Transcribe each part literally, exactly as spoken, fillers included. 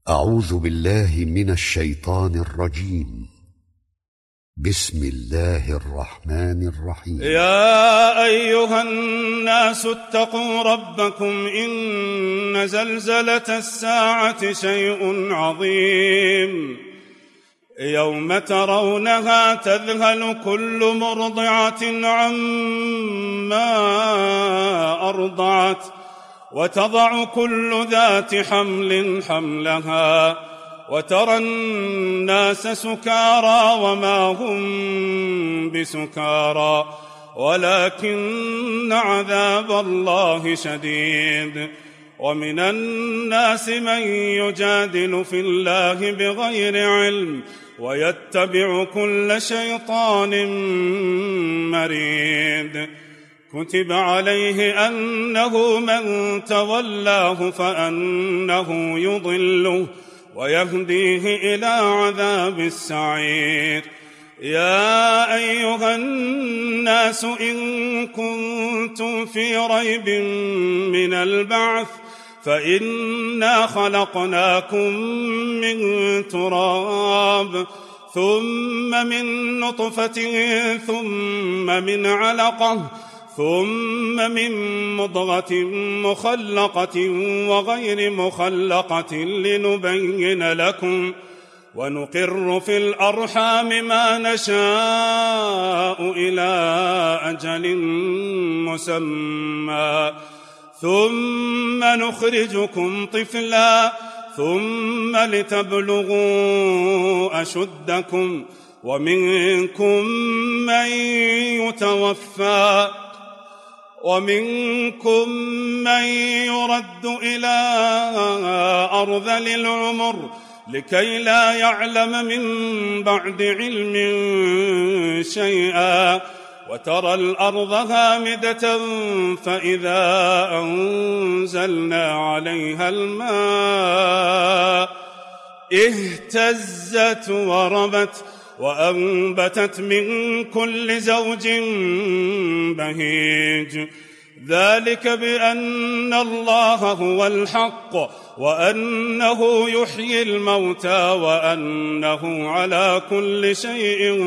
أعوذ بالله من الشيطان الرجيم. بسم الله الرحمن الرحيم. يا أيها الناس اتقوا ربكم إن زلزلة الساعة شيء عظيم يوم ترونها تذهل كل مرضعة عما أرضعت وتضع كل ذات حمل حملها وترى الناس سكارى وما هم بسكارى ولكن عذاب الله شديد. ومن الناس من يجادل في الله بغير علم ويتبع كل شيطان مريد. كتب عليه أنه من تولاه فأنه يضله ويهديه إلى عذاب السعير. يا أيها الناس إن كنتم في ريب من البعث فإنا خلقناكم من تراب ثم من نطفة ثم من علقة ثم من مضغة مخلقة وغير مخلقة لنبين لكم ونقر في الأرحام ما نشاء إلى أجل مسمى ثم نخرجكم طفلا ثم لتبلغوا أشدكم ومنكم من يتوفى ومنكم من يرد إلى أرذل العمر لكي لا يعلم من بعد علم شيئا وترى الأرض هامدة فإذا أنزلنا عليها الماء اهتزت وربت وأنبتت من كل زوج بهيج. ذلك بأن الله هو الحق وأنه يحيي الموتى وأنه على كل شيء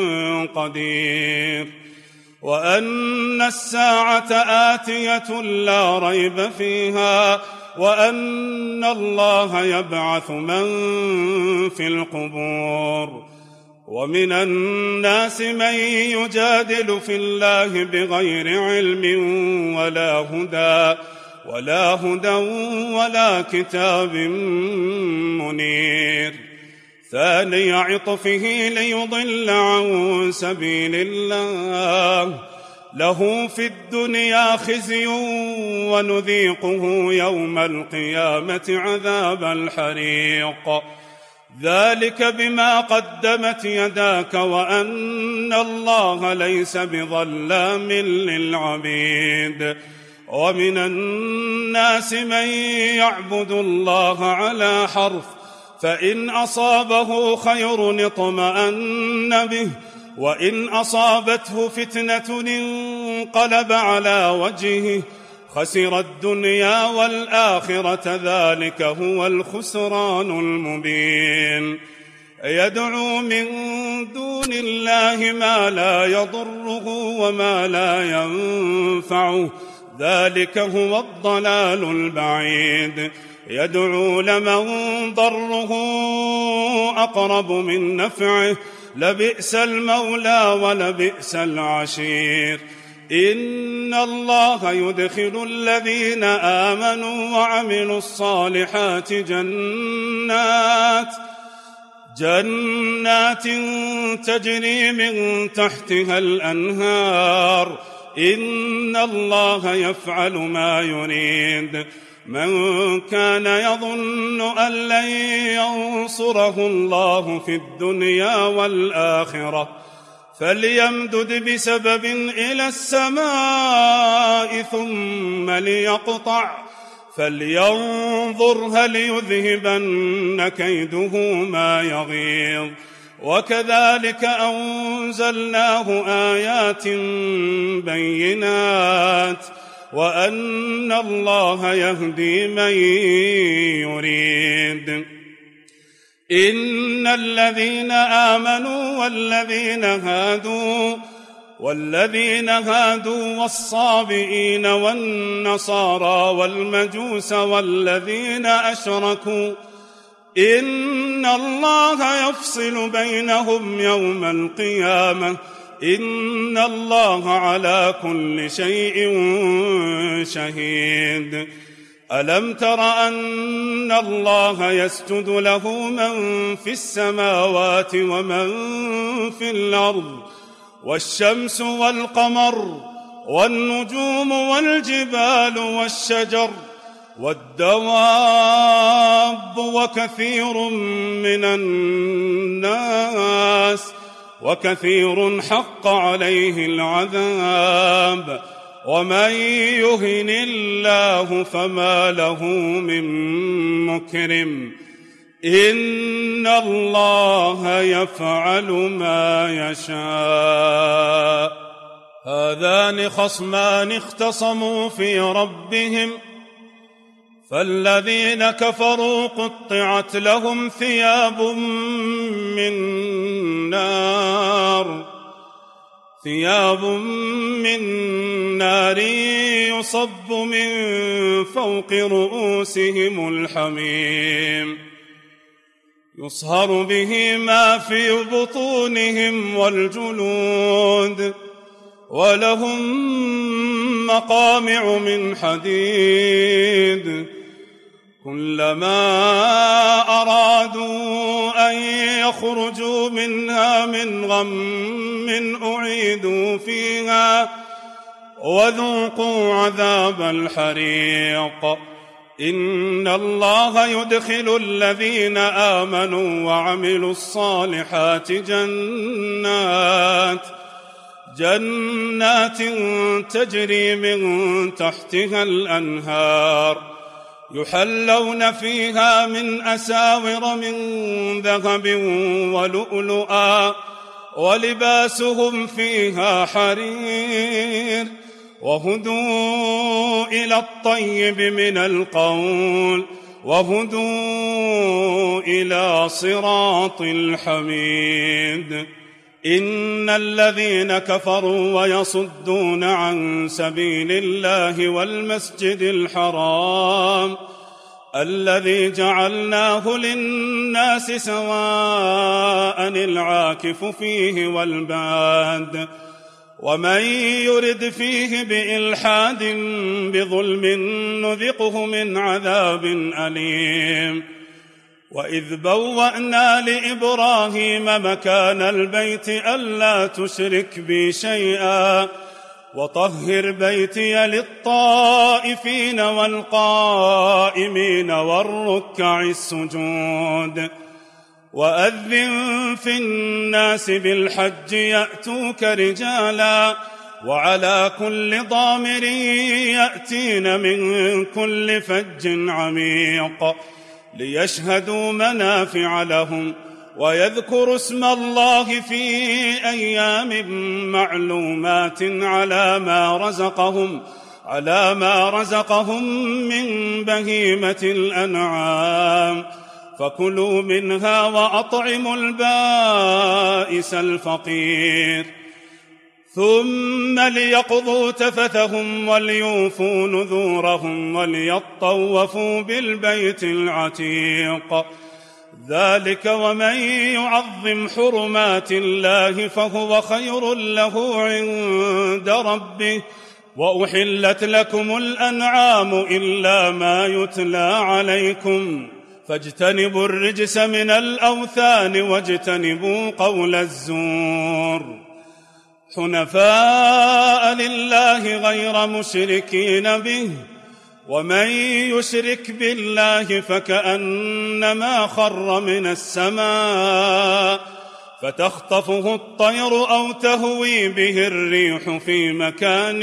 قدير وأن الساعة آتية لا ريب فيها وأن الله يبعث من في القبور. ومن الناس من يجادل في الله بغير علم ولا هدى ولا هدى ولا كتاب منير. ثاني عطفه ليضل عن سبيل الله له في الدنيا خزي ونذيقه يوم القيامة عذاب الحريق. ذلك بما قدمت يداك وأن الله ليس بظلام للعبيد. ومن الناس من يعبد الله على حرف فإن أصابه خير اطمأن به وإن أصابته فتنة انقلب على وجهه خسر الدنيا والآخرة ذلك هو الخسران المبين. يدعو من دون الله ما لا يضره وما لا ينفعه ذلك هو الضلال البعيد. يدعو لمن ضره أقرب من نفعه لبئس المولى ولبئس العشير. إن الله يدخل الذين آمنوا وعملوا الصالحات جنات جنات تجري من تحتها الأنهار إن الله يفعل ما يريد. من كان يظن أن لن ينصره الله في الدنيا والآخرة فليمدد بسبب إلى السماء ثم ليقطع فلينظر هل يذهبن كيده ما يغيظ. وكذلك أنزلناه آيات بينات وأن الله يهدي من يريد. إن الذين آمنوا والذين هادوا والذين هادوا والصابئين والنصارى والمجوس والذين أشركوا إن الله يفصل بينهم يوم القيامة إن الله على كل شيء شهيد. ألم تر أن الله يسجد له من في السماوات ومن في الأرض والشمس والقمر والنجوم والجبال والشجر والدواب وكثير من الناس وكثير حق عليه العذاب ومن يهن الله فما له من مكرم إن الله يفعل ما يشاء. هذان خصمان اختصموا في ربهم فالذين كفروا قطعت لهم ثياب من نار ثياب من نار يصب من فوق رؤوسهم الحميم يصهر به ما في بطونهم والجلود ولهم مقامع من حديد كلما أرادوا أن يخرجوا منها من غم أعيدوا فيها وذوقوا عذاب الحريق. إن الله يدخل الذين آمنوا وعملوا الصالحات جنات جنات تجري من تحتها الأنهار يحلون فيها من أساور من ذهب ولؤلؤا ولباسهم فيها حرير وهدوا إلى الطيب من القول وهدوا إلى صراط الحميد. إن الذين كفروا ويصدون عن سبيل الله والمسجد الحرام الذي جعلناه للناس سواء العاكف فيه والباد ومن يرد فيه بإلحاد بظلم نذقه من عذاب أليم. وإذ بوأنا لإبراهيم مكان البيت ألا تشرك بي شيئا وطهر بيتي للطائفين والقائمين والركع السجود وأذن في الناس بالحج يأتوك رجالا وعلى كل ضامر يأتين من كل فج عميق ليشهدوا منافع لهم ويذكروا اسم الله في أيام معلومات على ما رزقهم على ما رزقهم من بهيمة الأنعام فكلوا منها وأطعموا البائس الفقير ثم ليقضوا تفثهم وليوفوا نذورهم وليطوفوا بالبيت العتيق ذلك ومن يعظم حرمات الله فهو خير له عند ربه وأحلت لكم الأنعام إلا ما يتلى عليكم فاجتنبوا الرجس من الأوثان واجتنبوا قول الزور حنفاء لله غير مشركين به ومن يشرك بالله فكأنما خر من السماء فتخطفه الطير أو تهوي به الريح في مكان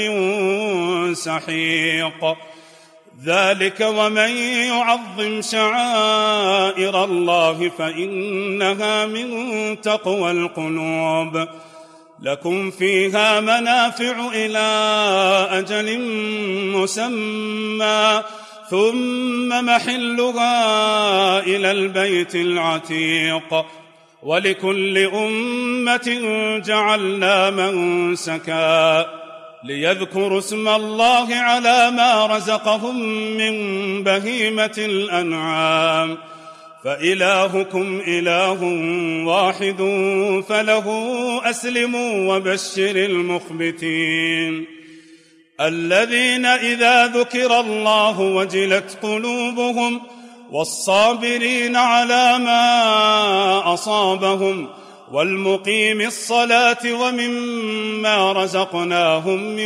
سحيق ذلك ومن يعظم شعائر الله فإنها من تقوى القلوب لكم فيها منافع إلى أجل مسمى ثم محلها إلى البيت العتيق. ولكل أمة جعلنا منسكا ليذكروا اسم الله على ما رزقهم من بهيمة الأنعام، فإلهكم إله واحد فله أسلموا وبشر المخبتين الذين إذا ذكر الله وجلت قلوبهم والصابرين على ما أصابهم والمقيم الصلاة ومما رزقناهم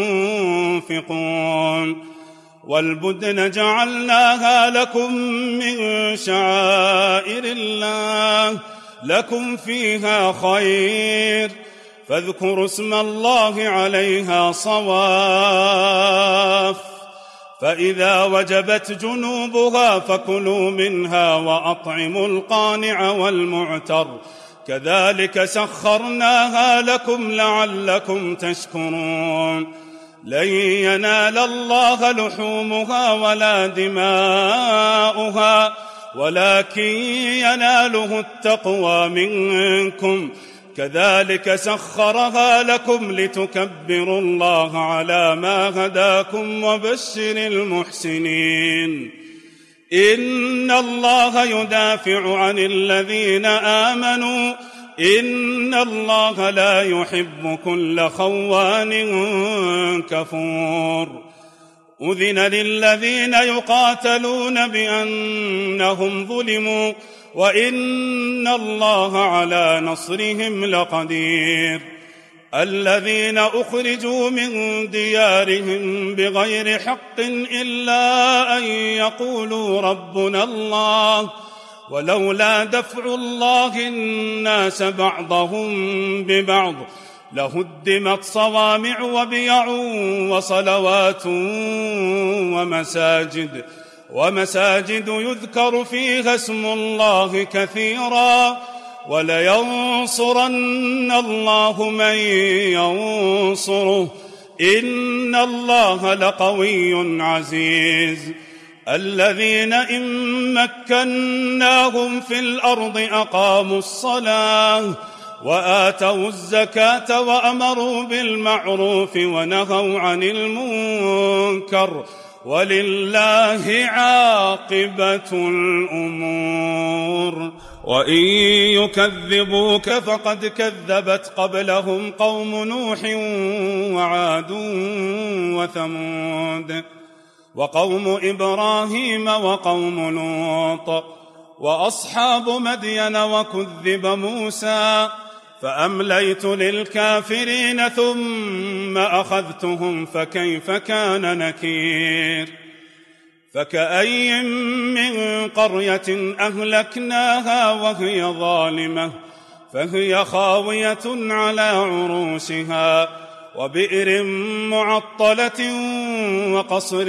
ينفقون. والبدن جعلناها لكم من شعائر الله لكم فيها خير، فاذكروا اسم الله عليها صواف، فإذا وجبت جنوبها فكلوا منها وأطعموا القانع والمعتر، كذلك سخرناها لكم لعلكم تشكرون. لن ينال الله لحومها ولا دماؤها ولكن يناله التقوى منكم، كذلك سخرها لكم لتكبروا الله على ما هداكم وبشر المحسنين. إن الله يدافع عن الذين آمنوا إن الله لا يحب كل خوان كفور. أذن للذين يقاتلون بأنهم ظلموا وإن الله على نصرهم لقدير. الذين أخرجوا من ديارهم بغير حق إلا أن يقولوا ربنا الله، ولولا دفع الله الناس بعضهم ببعض لهدمت صوامع وبيع وصلوات ومساجد ومساجد يذكر فيها اسم الله كثيرا، ولينصرن الله من ينصره إن الله لقوي عزيز. الذين إن مكناهم في الأرض أقاموا الصلاة وآتوا الزكاة وأمروا بالمعروف ونهوا عن المنكر، ولله عاقبة الأمور. وإن يكذبوك فقد كذبت قبلهم قوم نوح وعاد وثمود وقوم إبراهيم وقوم لوط وأصحاب مدين وكذب موسى، فأمليت للكافرين ثم أخذتهم فكيف كان نكير. فكأي من قرية أهلكناها وهي ظالمة فهي خاوية على عروشها وبئر معطلة وقصر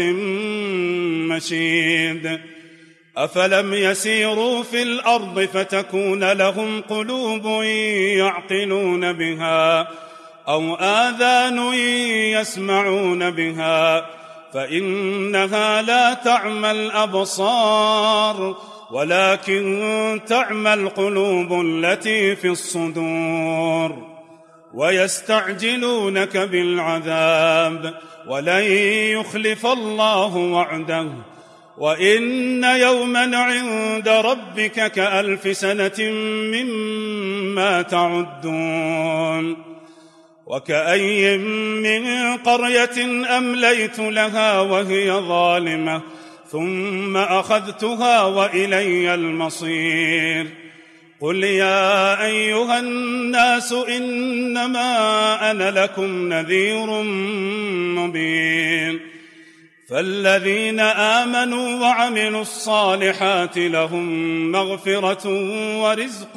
مشيد. أفلم يسيروا في الأرض فتكون لهم قلوب يعقلون بها أو آذان يسمعون بها، فإنها لا تعمى الأبصار ولكن تعمى القلوب التي في الصدور. ويستعجلونك بالعذاب ولن يخلف الله وعده، وإن يوما عند ربك كألف سنة مما تعدون. وكأي من قرية أمليت لها وهي ظالمة ثم أخذتها وإلي المصير. قل يا أيها الناس إنما أنا لكم نذير مبين. فالذين آمنوا وعملوا الصالحات لهم مغفرة ورزق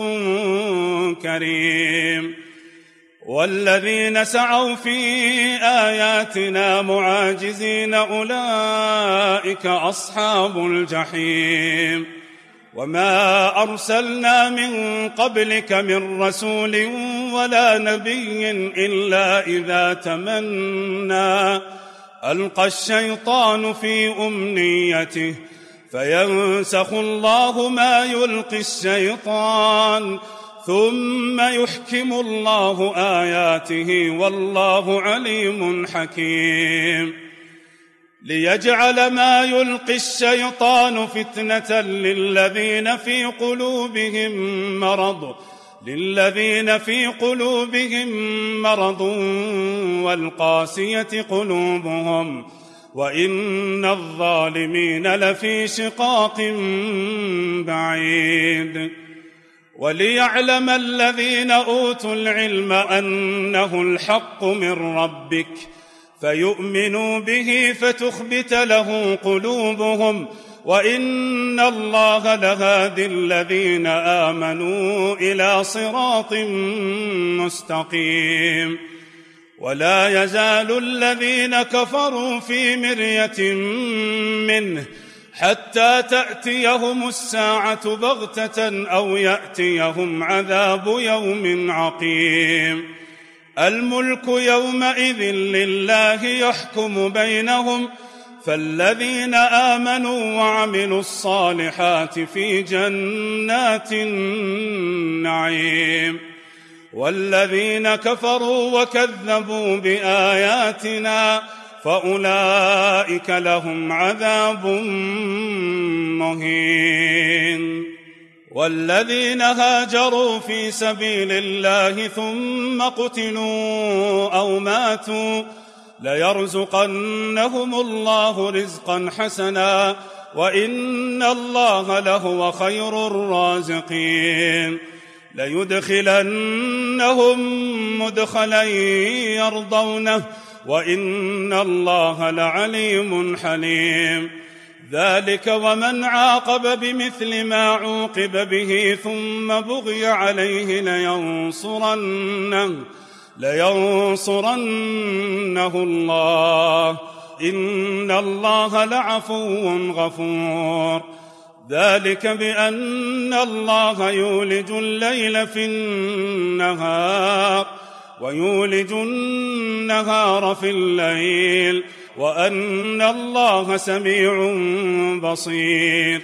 كريم، والذين سعوا في آياتنا معاجزين أولئك أصحاب الجحيم. وما أرسلنا من قبلك من رسول ولا نبي إلا إذا تمنى ألقى الشيطان في أمنيته فينسخ الله ما يلقي الشيطان ثم يحكم الله آياته والله عليم حكيم ليجعل ما يلقي الشيطان فتنة للذين في قلوبهم مرض للذين في قلوبهم مرض والقاسية قلوبهم وإن الظالمين لفي شقاق بعيد وليعلم الذين أوتوا العلم أنه الحق من ربك فيؤمنوا به فتخبت له قلوبهم وإن الله لهادي الذين آمنوا إلى صراط مستقيم ولا يزال الذين كفروا في مرية منه حتى تأتيهم الساعة بغتة أو يأتيهم عذاب يوم عقيم الملك يومئذ لله يحكم بينهم فالذين آمنوا وعملوا الصالحات في جنات النعيم والذين كفروا وكذبوا بآياتنا فأولئك لهم عذاب مهين والذين هاجروا في سبيل الله ثم قتلوا أو ماتوا ليرزقنهم الله رزقا حسنا وإن الله لهو خير الرازقين ليدخلنهم مدخلا يرضونه وإن الله لعليم حليم ذلك ومن عاقب بمثل ما عوقب به ثم بغي عليه لينصرنه لينصرنه الله إن الله لعفو غفور ذلك بأن الله يولج الليل في النهار ويولج النهار في الليل وأن الله سميع بصير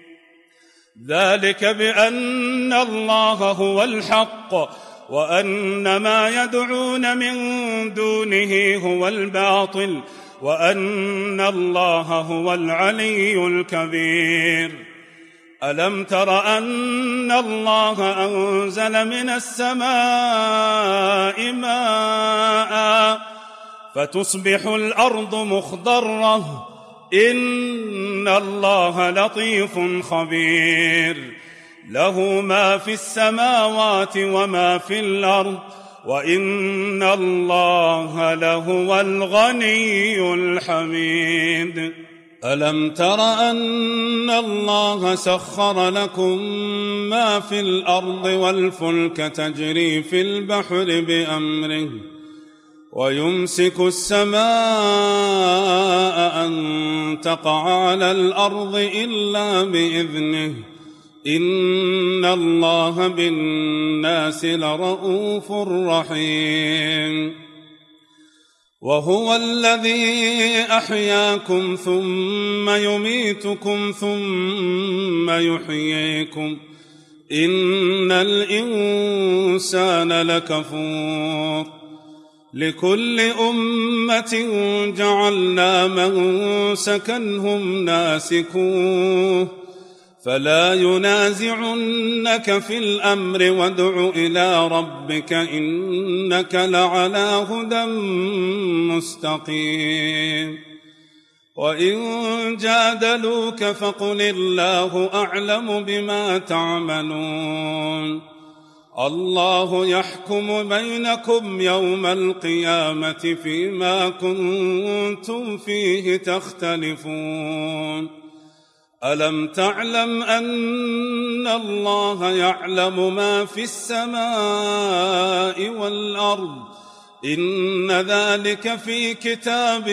ذلك بأن الله هو الحق وأن ما يدعون من دونه هو الباطل وأن الله هو العلي الكبير ألم تر أن الله أنزل من السماء ماء فتصبح الأرض مخضرة إن الله لطيف خبير له ما في السماوات وما في الأرض وإن الله لهو الغني الحميد ألم تر أن الله سخر لكم ما في الأرض والفلك تجري في البحر بأمره ويمسك السماء أن تقع على الأرض إلا بإذنه إن الله بالناس لرءوف رحيم وهو الذي أحياكم ثم يميتكم ثم يحييكم إن الإنسان لكفور لكل أمة جعلنا منسكا هم ناسكوه فلا ينازعنك في الأمر وادع إلى ربك إنك لعلى هدى مستقيم وإن جادلوك فقل الله أعلم بما تعملون الله يحكم بينكم يوم القيامة فيما كنتم فيه تختلفون ألم تعلم أن الله يعلم ما في السماء والأرض إن ذلك في كتاب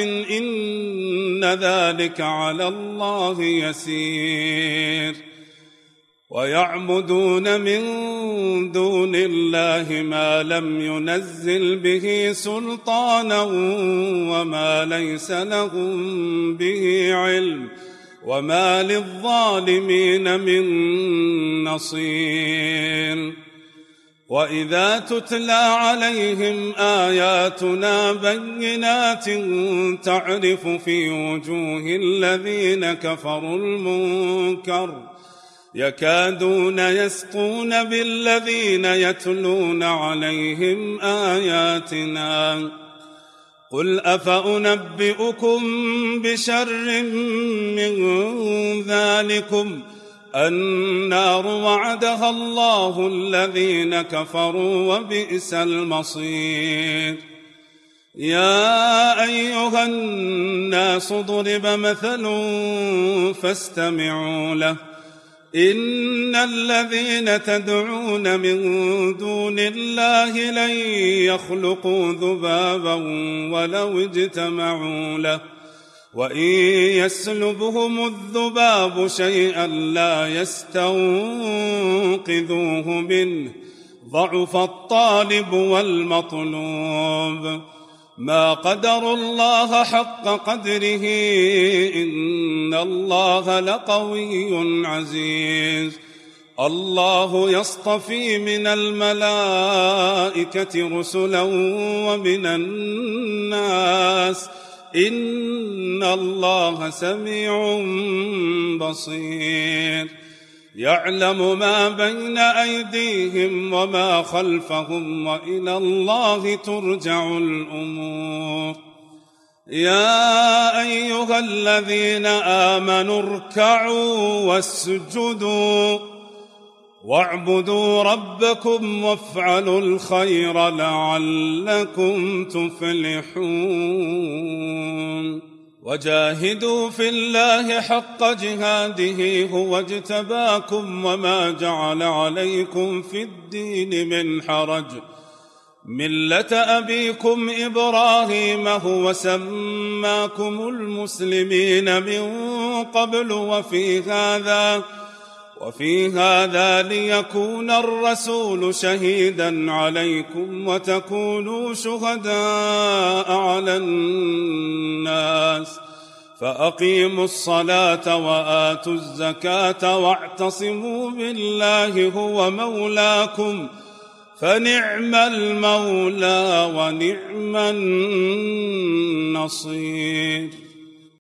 إن ذلك على الله يسير ويعبدون من دون الله ما لم ينزل به سلطانا وما ليس لهم به علم وما للظالمين من نصير. وإذا تتلى عليهم آياتنا بينات تعرف في وجوه الذين كفروا المنكر يكادون يسطون بالذين يتلون عليهم آياتنا. قل أفأنبئكم بشر من ذلكم النار وعدها الله الذين كفروا وبئس المصير. يا أيها الناس ضرب مثل فاستمعوا له إن الذين تدعون من دون الله لن يخلقوا ذبابا ولو اجتمعوا له وإن يسلبهم الذباب شيئا لا يستنقذوه منه ضعف الطالب والمطلوب. ما قدروا الله حق قدره إن الله لقوي عزيز. الله يصطفي من الملائكة رسلا ومن الناس إن الله سميع بصير. يعلم ما بين أيديهم وما خلفهم وإلى الله ترجع الأمور. يا أيها الذين آمنوا اركعوا واسجدوا واعبدوا ربكم وافعلوا الخير لعلكم تفلحون. وجاهدوا في الله حق جهاده هو اجتباكم وما جعل عليكم في الدين من حرج ملة أبيكم إبراهيم هو سماكم المسلمين من قبل وفي هذا وفي هذا ليكون الرسول شهيدا عليكم وتكونوا شهداء على الناس فأقيموا الصلاة وآتوا الزكاة واعتصموا بالله هو مولاكم فنعم المولى ونعم النصير.